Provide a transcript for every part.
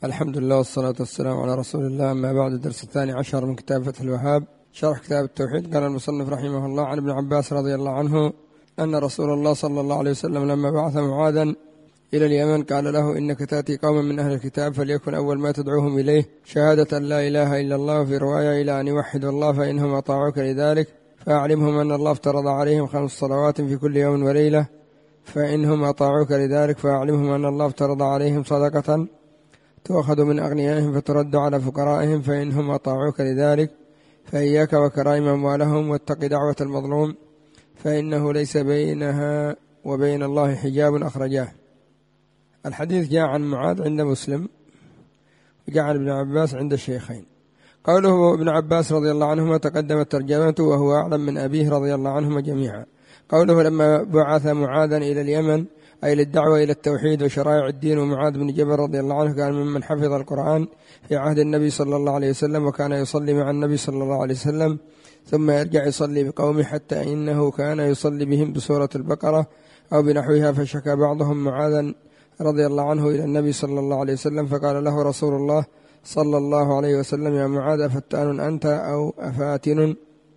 الحمد لله والصلاة والسلام على رسول الله. أما بعد، الدرس 12 من كتاب فتح الوهاب شرح كتاب التوحيد. قال المصنف رحمه الله: عن ابن عباس رضي الله عنه أن رسول الله صلى الله عليه وسلم لما بعث معاذا إلى اليمن قال له: إنك تأتي قوما من أهل الكتاب، فليكن أول ما تدعوهم إليه شهادة أن لا إله إلا الله، وفي رواية إلى أن يوحدوا الله، فإنهم أطاعوك لذلك فأعلمهم أن الله افترض عليهم 5 صلوات في كل يوم وليلة، فإنهم أطاعوك لذلك فأعلمهم أن الله افترض عليهم صدقة تؤخذ من أغنيائهم فترد على فقرائهم، فإنهم أطاعوك لذلك فإياك وكرائم أموالهم، واتق دعوة المظلوم فإنه ليس بينها وبين الله حجاب. أخرجاه. الحديث جاء عن معاذ عند مسلم، وجاء عن ابن عباس عند الشيخين. قوله ابن عباس رضي الله عنهما تقدمت ترجمته وهو أعلم من أبيه رضي الله عنهما جميعا. قوله لما بعث معاذا إلى اليمن أي للدعوة إلى التوحيد وشرائع الدين. ومعاذ بن جبل رضي الله عنه كان ممن حفظ القرآن في عهد النبي صلى الله عليه وسلم، وكان يصلي مع النبي صلى الله عليه وسلم ثم يرجع يصلي بقومه، حتى إنه كان يصلي بهم بسورة البقرة أو بنحوها. فشكى بعضهم معاذا رضي الله عنه إلى النبي صلى الله عليه وسلم، فقال له رسول الله صلى الله عليه وسلم: يا معاذ، أفتان أنت أو أفاتن؟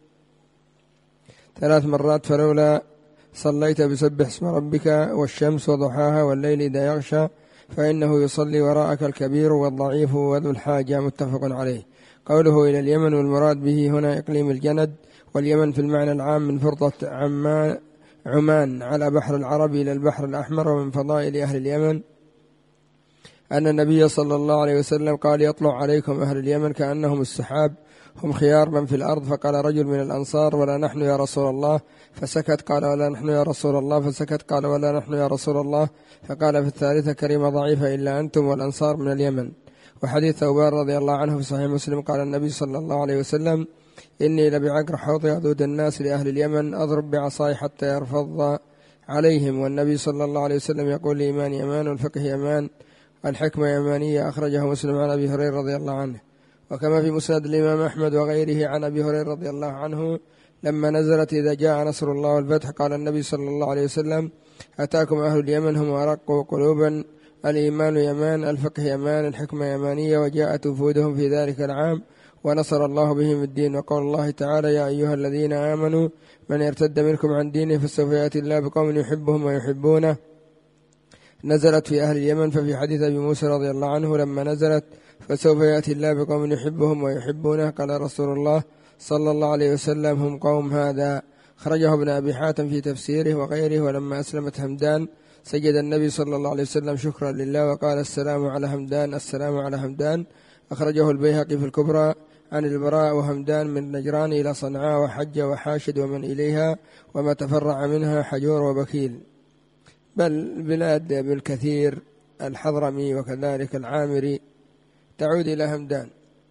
3 مرات. فلولا صليت بسبح اسم ربك والشمس وضحاها والليل إذا يغشى، فإنه يصلي وراءك الكبير والضعيف وذو الحاجة. متفق عليه. قوله إلى اليمن، والمراد به هنا إقليم الجند، واليمن في المعنى العام من فرطة عمان على بحر العرب إلى البحر الأحمر. ومن فضائل أهل اليمن أن النبي صلى الله عليه وسلم قال: يطلع عليكم أهل اليمن كأنهم السحاب، هم خيار من في الأرض. فقال رجل من الأنصار: ولا نحن يا رسول الله؟ فسكت. قال: ولا نحن يا رسول الله؟ فسكت. قال: ولا نحن يا رسول الله؟ فقال في الثالثة: كلمة ضعيفة إلا أنتم والأنصار من اليمن. وحديث ثوبان رضي الله عنه في صحيح مسلم قال النبي صلى الله عليه وسلم: إني لبعقر حوض يعدود الناس لأهل اليمن أضرب بعصاي حتى يرفض عليهم. والنبي صلى الله عليه وسلم يقول: الإيمان يمان والفقه يمان والحكمة يمانية. أخرجه مسلم عن أبي هريرة رضي الله عنه. وكما في مسند الإمام أحمد وغيره عن أبي هريرة رضي الله عنه لما نزلت: إذا جاء نصر الله والفتح، قال النبي صلى الله عليه وسلم: أتاكم أهل اليمن هم أرق قلوبا، الإيمان يمان، الفقه يمان، الحكمة يمانية. وجاءت وفودهم في ذلك العام ونصر الله بهم الدين. وقال الله تعالى: يا أيها الذين آمنوا من يرتد منكم عن دينه فسوف يأتي الله بقوم يحبهم ويحبونه. نزلت في أهل اليمن. ففي حديث أبي موسى رضي الله عنه لما نزلت: فسوف يأتي الله بقوم يحبهم ويحبونه، قال رسول الله صلى الله عليه وسلم: هم قوم هذا. خرجه ابن أبي حاتم في تفسيره وغيره. ولما أسلمت همدان سجد النبي صلى الله عليه وسلم شكرا لله وقال: السلام على همدان، السلام على همدان. أخرجه البيهقي في الكبرى عن البراء: وهمدان من نجران إلى صنعاء وحج وحاشد ومن إليها، وما تفرع منها حجور وبكيل، بل بلاد بالكثير الحضرمي وكذلك العامري تعود إلى همدان.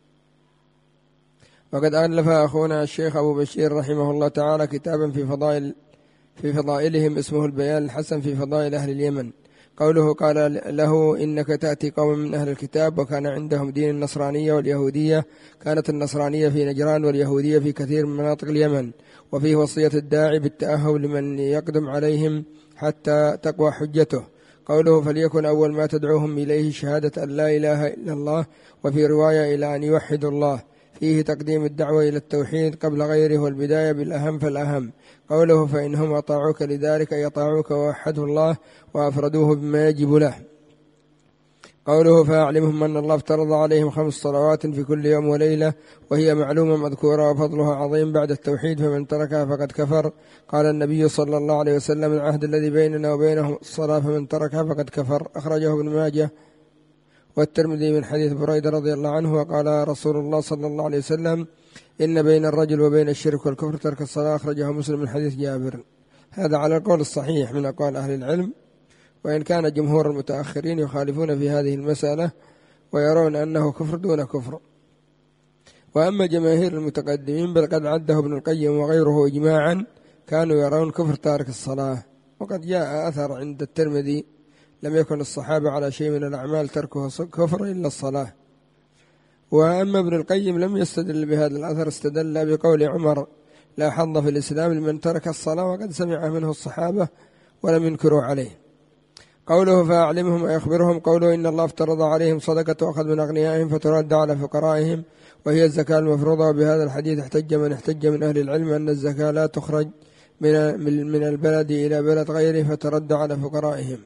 وقد ألف أخونا الشيخ أبو بشير رحمه الله تعالى كتابا في فضائلهم اسمه البيان الحسن في فضائل أهل اليمن. قوله قال له: إنك تأتي قوم من أهل الكتاب، وكان عندهم دين النصرانية واليهودية. كانت النصرانية في نجران واليهودية في كثير من مناطق اليمن. وفيه وصية الداعي بالتأهب لمن يقدم عليهم حتى تقوى حجته. قوله: فليكن أول ما تدعوهم إليه شهادة أن لا إله إلا الله، وفي رواية إلى أن يوحدوا الله. فيه تقديم الدعوة إلى التوحيد قبل غيره، والبداية بالأهم فالأهم. قوله: فإنهم أطاعوك لذلك أي أطاعوك ووحدوا الله وأفردوه بما يجب له. قوله: فأعلمهم أن الله افترض عليهم 5 صلوات في كل يوم وليلة، وهي معلومة مذكورة وفضلها عظيم بعد التوحيد، فمن تركها فقد كفر. قال النبي صلى الله عليه وسلم: العهد الذي بيننا وبينهم الصلاة، فمن تركها فقد كفر. أخرجه ابن ماجه والترمذي من حديث بريدة رضي الله عنه. وقال رسول الله صلى الله عليه وسلم: إن بين الرجل وبين الشرك والكفر ترك الصلاة. أخرجه مسلم من حديث جابر. هذا على القول الصحيح من أقوال أهل العلم، وإن كان جمهور المتأخرين يخالفون في هذه المسألة ويرون أنه كفر دون كفر. وأما جماهير المتقدمين بل قد عده ابن القيم وغيره إجماعا كانوا يرون كفر تارك الصلاة. وقد جاء أثر عند الترمذي: لم يكن الصحابة على شيء من الأعمال تركه كفر إلا الصلاة. وأما ابن القيم لم يستدل بهذا الأثر، استدل بقول عمر: لا حظ في الإسلام لمن ترك الصلاة، وقد سمع منه الصحابة ولم ينكروا عليه. قوله فأعلمهم ويخبرهم، قوله إن الله افترض عليهم صدقة وأخذ من أغنيائهم فترد على فقرائهم وهي الزكاة المفروضة. وبهذا الحديث احتج من احتج من أهل العلم أن الزكاة لا تخرج من البلد إلى بلد غيره فترد على فقرائهم،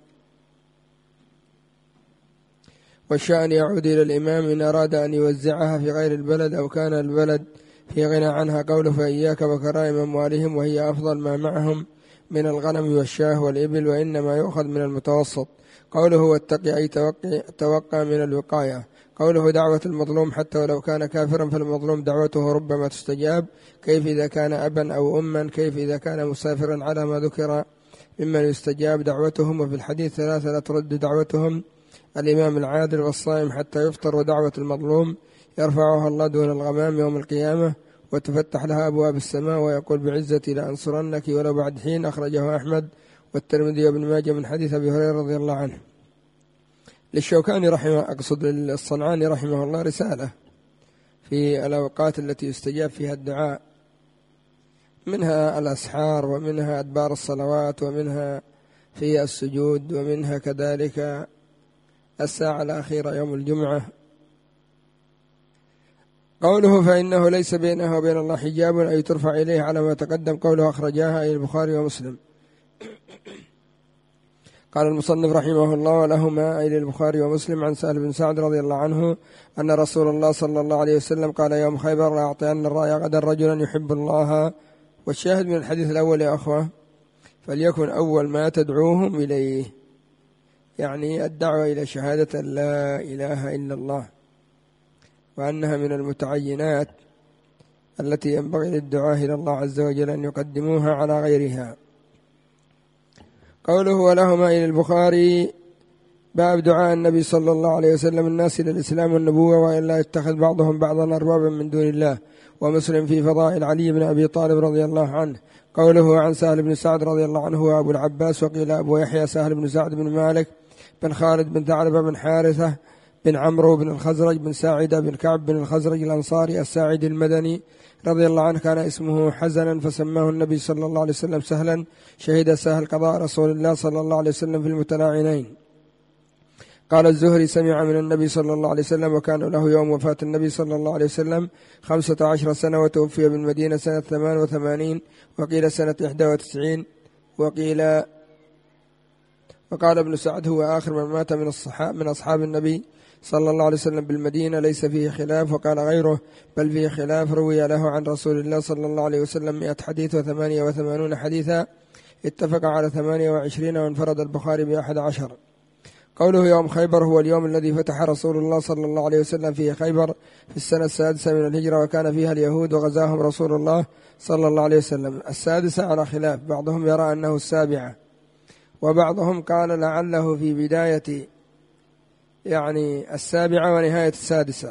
والشأن يعود إلى الإمام إن أراد أن يوزعها في غير البلد أو كان البلد في غنى عنها. قوله فإياك وكرائم أموالهم، وهي أفضل ما معهم من الغنم والشاه والإبل، وإنما يؤخذ من المتوسط. قوله واتقي أي توقع من الوقاية. قوله دعوة المظلوم حتى ولو كان كافرا فالمظلوم دعوته ربما تستجاب، كيف إذا كان أبا أو أما، كيف إذا كان مسافرا، على ما ذكر ممن يستجاب دعوتهم. وفي الحديث ثلاثة لا ترد دعوتهم: الإمام العادل والصائم حتى يفطر، ودعوة المظلوم يرفعها الله دون الغمام يوم القيامة وتفتح لها أبواب السماء ويقول بعزتي لأنصرنك ولو بعد حين. أخرجه أحمد والترمذي وابن ماجه من حديث أبي هريرة رضي الله عنه. للشوكاني الصنعاني رحمه الله رسالة في الأوقات التي يستجاب فيها الدعاء، منها الأسحار، ومنها أدبار الصلوات، ومنها في السجود، ومنها كذلك الساعة الأخيرة يوم الجمعة. قوله فإنه ليس بينه وبين الله حجاب أي ترفع إليه على ما تقدم. قوله أخرجاها أي البخاري ومسلم. قال المصنف رحمه الله ولهما أي للبخاري ومسلم عن سهل بن سعد رضي الله عنه أن رسول الله صلى الله عليه وسلم قال يوم خيبر لأعطين الراية غدا رجلا يحب الله. والشاهد من الحديث الأول يا أخوة فليكن أول ما تدعوهم إليه، يعني الدعوة إلى شهادة أن لا إله إلا الله، وأنها من المتعينات التي ينبغي للدعاء إلى الله عز وجل أن يقدموها على غيرها. قوله ولهما إلى البخاري باب دعاء النبي صلى الله عليه وسلم الناس إلى الإسلام والنبوة وإلا يتخذ بعضهم بعضا أربابا من دون الله. ومسلم في فضائل علي بن أبي طالب رضي الله عنه. قوله عن سهل بن سعد رضي الله عنه وأبو العباس، وقيل أبو يحيى سهل بن سعد بن مالك بن خالد بن ثعلبة بن حارثة بن عمرو بن الخزرج بن ساعدة بن كعب بن الخزرج الأنصاري الساعدي المدني رضي الله عنه، كان اسمه حزنا فسماه النبي صلى الله عليه وسلم سهلا. شهد سهل قضاء رسول الله صلى الله عليه وسلم في المتلاعنين. قال الزهري سمع من النبي صلى الله عليه وسلم، وكان له يوم وفاة النبي صلى الله عليه وسلم 15 سنة، وتوفي بالمدينة سنة 88، وقيل سنة 91، وقال ابن سعد هو آخر من مات من أصحاب النبي صلى الله عليه وسلم بالمدينة، ليس فيه خلاف. وقال غيره بل فيه خلاف، روي له عن رسول الله صلى الله عليه وسلم 100 حديث و88 حديثا، اتفق على 28 وانفرد البخاري ب11. قوله يوم خيبر هو اليوم الذي فتح رسول الله صلى الله عليه وسلم فيه خيبر في السنة 6 من الهجرة، وكان فيها اليهود وغزاهم رسول الله صلى الله عليه وسلم. 6 على خلاف، بعضهم يرى أنه 7، وبعضهم قال لعله في بداية يعني 7 ونهاية 6.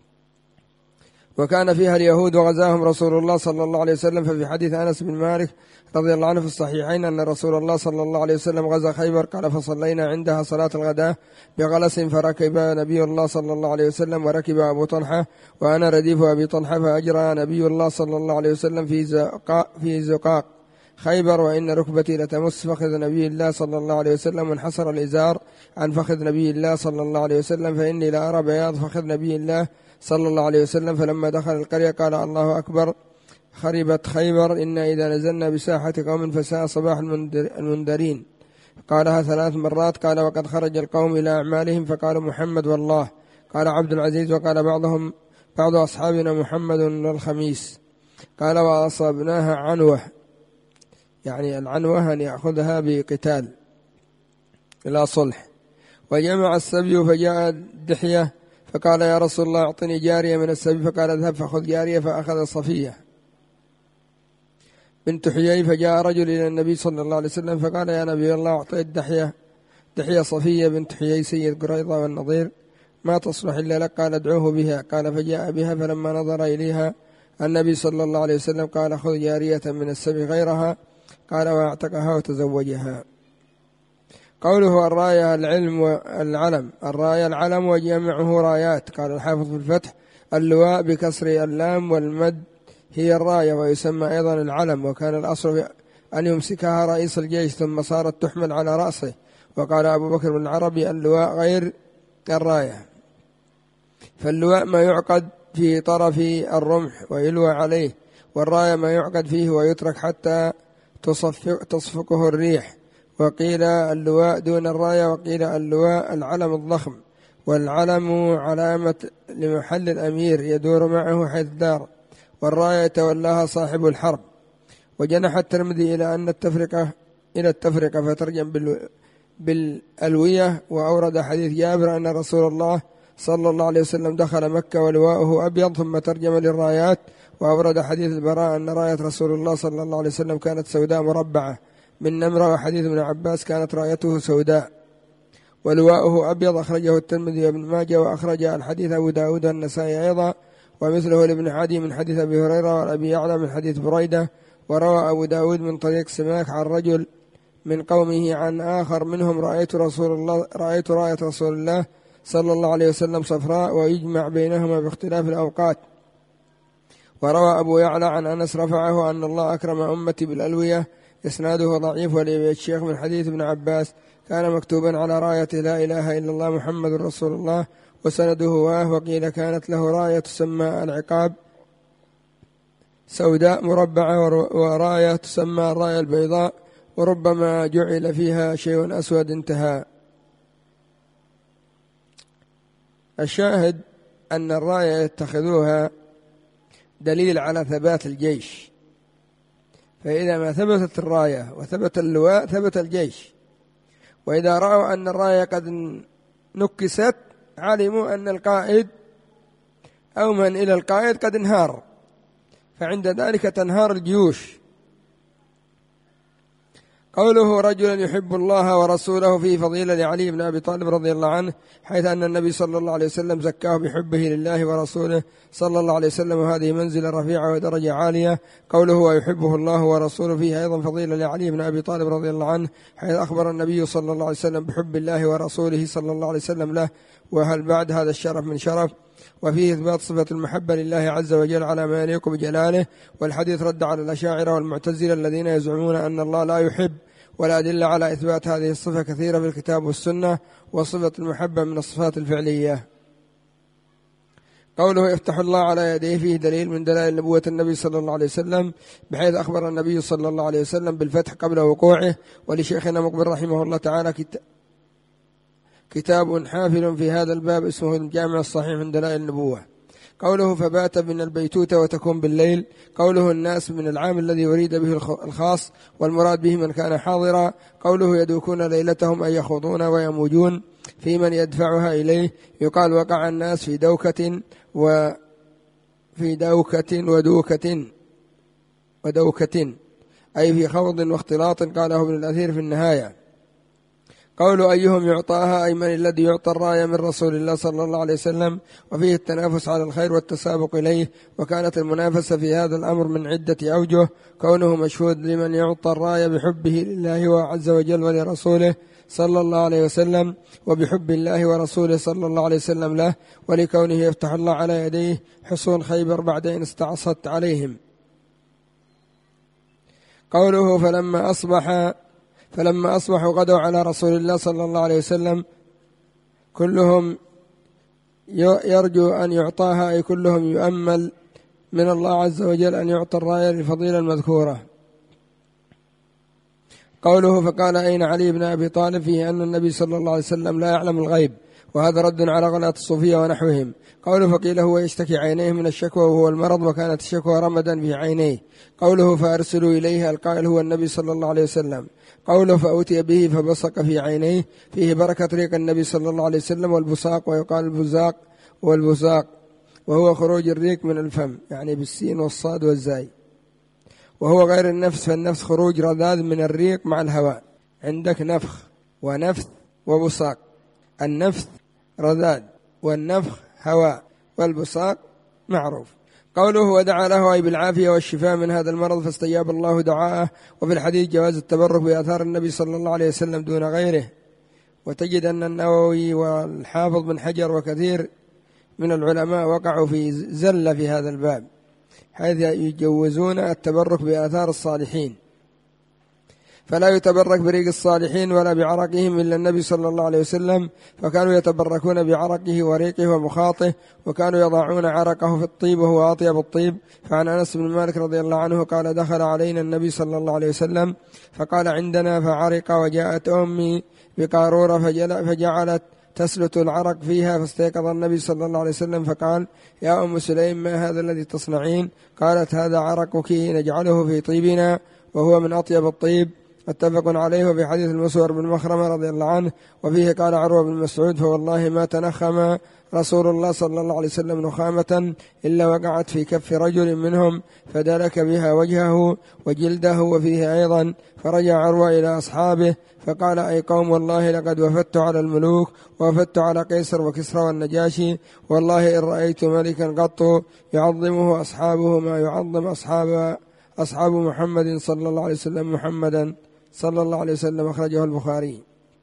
وكان فيها اليهود وغزاهم رسول الله صلى الله عليه وسلم. ففي حديث أنس بن مالك رضي الله عنه في الصحيحين أن رسول الله صلى الله عليه وسلم غزا خيبر، قال فصلينا عندها صلاة الغداء بغلس، فركب نبي الله صلى الله عليه وسلم وركب أبو طلحة وأنا رديف أبي طلحة، فأجرى نبي الله صلى الله عليه وسلم في زقاق خيبر، وإن ركبتي لتمس فخذ نبي الله صلى الله عليه وسلم، وانحسر الإزار عن فخذ نبي الله صلى الله عليه وسلم، فإني لا أرى بياض فخذ نبي الله صلى الله عليه وسلم. فلما دخل القرية قال الله أكبر خربت خيبر، إنا إذا نزلنا بساحة قوم فساء صباح المنذرين. قالها 3 مرات. قال وقد خرج القوم إلى أعمالهم فقال محمد والله. قال عبد العزيز وقال بعض أصحابنا محمد والخميس. قال وأصابناها عنوة، يعني العنوة أن يأخذها بقتال إلى صلح. وجمع السبي فجاء دحية فقال يا رسول الله أعطني جارية من السبي، فقال اذهب فخذ جارية، فأخذ صفية بنت حيي. فجاء رجل إلى النبي صلى الله عليه وسلم فقال يا نبي الله أعطيت دحية صفية بنت حيي سيد قريظة والنضير، ما تصلح إلا لك، قال ادعوه بها. قال فجاء بها، فلما نظر إليها النبي صلى الله عليه وسلم قال خذ جارية من السبي غيرها، قال واعتقها وتزوجها. قوله الراية العلم والعلم، الراية العلم وجمعه رايات. قال الحافظ في الفتح اللواء بكسر اللام والمد هي الراية، ويسمى أيضا العلم، وكان الأصل أن يمسكها رئيس الجيش ثم صارت تحمل على رأسه، وقال أبو بكر بن العربي: اللواء غير الراية. فاللواء ما يعقد في طرف الرمح ويلوى عليه، والراية ما يعقد فيه ويترك حتى تصفقه الريح. وقيل اللواء دون الراية، وقيل اللواء العلم الضخم، والعلم علامة لمحل الأمير يدور معه حيث دار، والراية يتولاها صاحب الحرب. وجنح الترمذي إلى التفرقة فترجم بالألوية، وأورد حديث جابر أن رسول الله صلى الله عليه وسلم دخل مكة ولواؤه أبيض، ثم ترجم للرايات، وأورد حديث البراء أن راية رسول الله صلى الله عليه وسلم كانت سوداء مربعة من نمرة، وحديث ابن عباس كانت رايته سوداء ولواؤه أبيض. أخرجه الترمذي وابن ماجه، وأخرج الحديث أبو داود والنسائي أيضا، ومثله لابن عدي من حديث أبي هريرة وأبي يعلى من حديث بريدة. وروى أبو داود من طريق سماك عن رجل من قومه عن آخر منهم: رأيت راية رسول الله صلى الله عليه وسلم صفراء، ويجمع بينهما باختلاف الأوقات. وروى أبو يعلى عن أنس رفعه أن الله أكرم أمتي بالألوية، إسناده ضعيف. ولأبي الشيخ من حديث ابن عباس كان مكتوبا على راية لا إله إلا الله محمد رسول الله، وسنده واه. وقيل كانت له راية تسمى العقاب سوداء مربعة، وراية تسمى الراية البيضاء، وربما جعل فيها شيء أسود. انتهى. الشاهد أن الراية يتخذوها دليل على ثبات الجيش، فإذا ما ثبتت الراية وثبت اللواء ثبت الجيش. وإذا رأوا أن الراية قد نكست علموا أن القائد أو من إلى القائد قد انهار، فعند ذلك تنهار الجيوش. قوله: رجل يحب الله ورسوله فيه فضيلة لعلي بن أبي طالب رضي الله عنه، حيث أن النبي صلى الله عليه وسلم زكاه بحبه لله ورسوله صلى الله عليه وسلم، وهذه منزلة رفيعة ودرجة عالية. قوله: ويحبه الله ورسوله فيه أيضا فضيلة لعلي بن أبي طالب رضي الله عنه، حيث أخبر النبي صلى الله عليه وسلم بحب الله ورسوله صلى الله عليه وسلم له، وهل بعد هذا الشرف من شرف. وفيه إثبات صفة المحبة لله عز وجل على ما يليق بجلاله. والحديث رد على الأشاعرة والمعتزلة الذين يزعمون أن الله لا يحب، ولا أدل على إثبات هذه الصفة كثيرة في الكتاب والسنة. وصفة المحبة من الصفات الفعلية. قوله: يفتح الله على يديه فيه دليل من دلائل نبوة النبي صلى الله عليه وسلم، بحيث أخبر النبي صلى الله عليه وسلم بالفتح قبل وقوعه. ولشيخنا مقبل رحمه الله تعالى كتاب حافل في هذا الباب اسمه الجامع الصحيح من دلائل النبوة. قوله: فبات من البيتوتة وتكون بالليل. قوله: الناس من العام الذي يريد به الخاص، والمراد به من كان حاضرا. قوله: يدوكون ليلتهم أي يخوضون ويموجون في من يدفعها إليه. يقال: وقع الناس في دوكة ودوكة أي في خوض واختلاط. قاله ابن الأثير في النهاية. قول: أيهم يعطاها أي من الذي يعطى الراية من رسول الله صلى الله عليه وسلم. وفيه التنافس على الخير والتسابق إليه، وكانت المنافسة في هذا الأمر من عدة أوجه: كونه مشهود لمن يعطى الراية بحبه لله عز وجل ولرسوله صلى الله عليه وسلم، وبحب الله ورسوله صلى الله عليه وسلم له، ولكونه يفتح الله على يديه حصون خيبر بعد أن استعصت عليهم. قوله: فلما أصبحوا غدوا على رسول الله صلى الله عليه وسلم كلهم يرجو أن يعطاها، أي كلهم يؤمل من الله عز وجل أن يعطى الراية للفضيلة المذكورة. قوله: فقال: أين علي بن أبي طالب؟ فيه أن النبي صلى الله عليه وسلم لا يعلم الغيب، وهذا رد على غلاة الصوفية ونحوهم. قوله: فقيل: هو يشتكي عينيه من الشكوى وهو المرض، وكانت الشكوى رمدا في عينيه. قوله: فأرسلوا إليه، القائل هو النبي صلى الله عليه وسلم. قوله: فأتي به فبصق في عينيه، فيه بركة ريق النبي صلى الله عليه وسلم والبصاق. ويقال البزاق والبزاق، وهو خروج الريق من الفم، يعني بالسين والصاد والزاي. وهو غير النفس، فالنفس خروج رذاذ من الريق مع الهواء. عندك نفخ ونفث وبصاق. النفث رذاذ، والنفخ هواء، والبصاق معروف. قوله: ودعا له أي بالعافية والشفاء من هذا المرض، فاستجاب الله دعاءه. وفي الحديث جواز التبرك بآثار النبي صلى الله عليه وسلم دون غيره. وتجد أن النووي والحافظ بن حجر وكثير من العلماء وقعوا في زلة في هذا الباب، حيث يجوزون التبرك بآثار الصالحين. فلا يتبرك بريق الصالحين ولا بعرقهم إلا النبي صلى الله عليه وسلم، فكانوا يتبركون بعرقه وريقه ومخاطه، وكانوا يضعون عرقه في الطيب وهو أطيب الطيب. فعن أنس بن مالك رضي الله عنه قال: دخل علينا النبي صلى الله عليه وسلم فقال: عندنا فعرق، وجاءت أمي بقارورة فجعلت تسلت العرق فيها، فاستيقظ النبي صلى الله عليه وسلم فقال: يا أم سليم، ما هذا الذي تصنعين؟ قالت: هذا عرقك نجعله في طيبنا وهو من أطيب الطيب. متفق عليه. وفي حديث المسور بن مخرمة رضي الله عنه وفيه قال عروة بن مسعود: فوالله ما تنخم رسول الله صلى الله عليه وسلم نخامة إلا وقعت في كف رجل منهم فدلك بها وجهه وجلده. وفيه أيضا: فرجع عروة إلى أصحابه فقال: أي قوم، والله لقد وفدت على الملوك ووفدت على قيصر وكسرى والنجاشي، والله إن رأيت ملكا قط يعظمه أصحابه ما يعظم أصحاب محمد صلى الله عليه وسلم محمدا صلى الله عليه وسلم. أخرجه البخاري.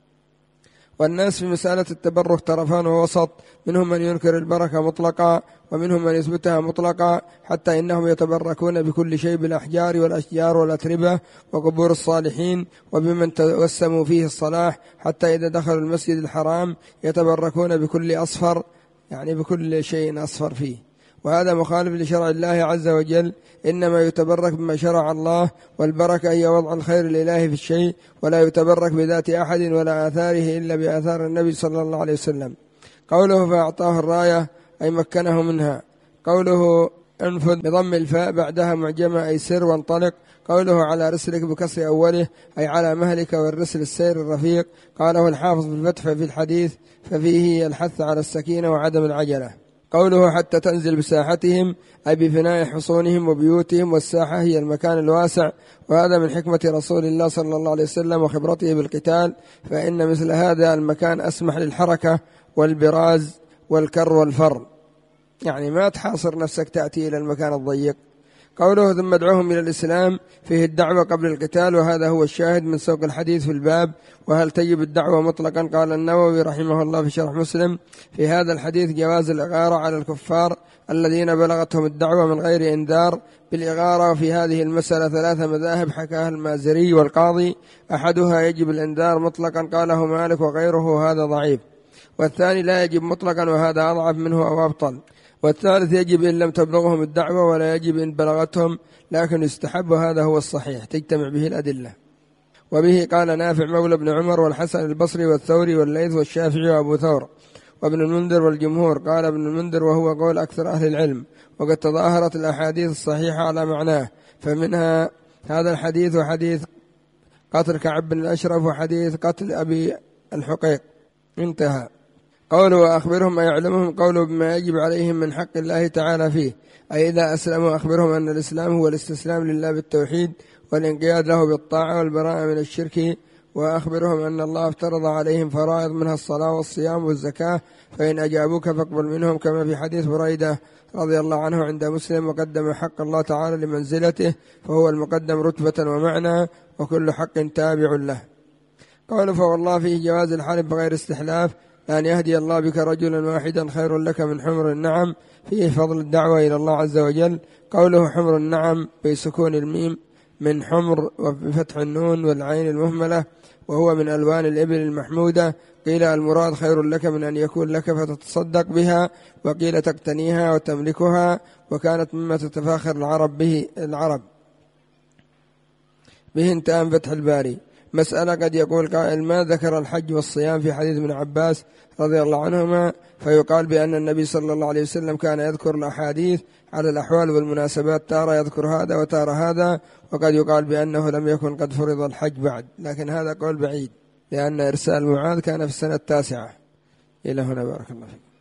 والناس في مسألة التبرك طرفان ووسط، منهم من ينكر البركة مطلقا ومنهم من يثبتها مطلقا، حتى إنهم يتبركون بكل شيء، بالأحجار والأشجار والأتربة وقبور الصالحين وبمن توسموا فيه الصلاح، حتى إذا دخلوا المسجد الحرام يتبركون بكل أصفر، يعني بكل شيء أصفر فيه. وهذا مخالف لشرع الله عز وجل، إنما يتبرك بما شرع الله، والبركة هي وضع الخير الإلهي في الشيء، ولا يتبرك بذات أحد ولا آثاره إلا بآثار النبي صلى الله عليه وسلم. قوله فأعطاه الراية أي مكنه منها. قوله انفذ بضم الفاء بعدها معجمة أي سر وانطلق. قوله على رسلك بكسر أوله أي على مهلك، والرسل السير الرفيق. قاله الحافظ بالفتح في الحديث ففيه الحث على السكينة وعدم العجلة. قوله حتى تنزل بساحتهم أي بفناء حصونهم وبيوتهم، والساحة هي المكان الواسع، وهذا من حكمة رسول الله صلى الله عليه وسلم وخبرته بالقتال، فإن مثل هذا المكان أسمح للحركة والبراز والكر والفر، يعني ما تحاصر نفسك تأتي إلى المكان الضيق. قوله ثم ادعوهم إلى الإسلام فيه الدعوة قبل القتال، وهذا هو الشاهد من سوق الحديث في الباب. وهل تجب الدعوة مطلقا؟ قال النووي رحمه الله في شرح مسلم: في هذا الحديث جواز الإغارة على الكفار الذين بلغتهم الدعوة من غير إنذار بالإغارة. وفي هذه المسألة 3 مذاهب حكاها المازري والقاضي، أحدها يجب الإنذار مطلقا قاله مالك وغيره، هذا ضعيف. والثاني لا يجب مطلقا، وهذا أضعف منه أو أبطل. والثالث يجب إن لم تبلغهم الدعوة، ولا يجب إن بلغتهم، لكن يستحب، وهذا هو الصحيح تجتمع به الأدلة. وبه قال نافع مولى بن عمر والحسن البصري والثوري والليث والشافعي وأبو ثور وابن المنذر والجمهور. قال ابن المنذر وهو قول أكثر أهل العلم، وقد تظاهرت الأحاديث الصحيحة على معناه، فمنها هذا الحديث وحديث قتل كعب بن الأشرف وحديث قتل أبي الحقيق. انتهى. قوله وأخبرهم ما يعلمهم، قوله بما يجب عليهم من حق الله تعالى فيه، أي إذا أسلموا أخبرهم أن الإسلام هو الاستسلام لله بالتوحيد والانقياد له بالطاعة والبراءة من الشرك. وأخبرهم أن الله افترض عليهم فرائض منها الصلاة والصيام والزكاة، فإن أجابوك فاقبل منهم، كما في حديث بريدة رضي الله عنه عند مسلم: وقدم حق الله تعالى لمنزلته، فهو المقدم رتبة ومعنى، وكل حق تابع له. قوله فوالله فيه جواز الحلف بغير استحلاف، أن يهدي الله بك رجلا واحدا خير لك من حمر النعم، فيه فضل الدعوة إلى الله عز وجل. قوله حمر النعم بسكون الميم من حمر وبفتح النون والعين المهملة، وهو من ألوان الإبل المحمودة. قيل المراد خير لك من أن يكون لك فتتصدق بها، وقيل تقتنيها وتملكها، وكانت مما تتفاخر العرب به انتهى فتح الباري. مسألة قد يقول قائل: ما ذكر الحج والصيام في حديث ابن عباس رضي الله عنهما؟ فيقال بأن النبي صلى الله عليه وسلم كان يذكر الأحاديث على الأحوال والمناسبات، تارة يذكر هذا وتارة هذا، وقد يقال بأنه لم يكن قد فرض الحج بعد، لكن هذا قول بعيد، لأن إرسال معاذ كان في السنة 9. إلى هنا، بارك الله فيك.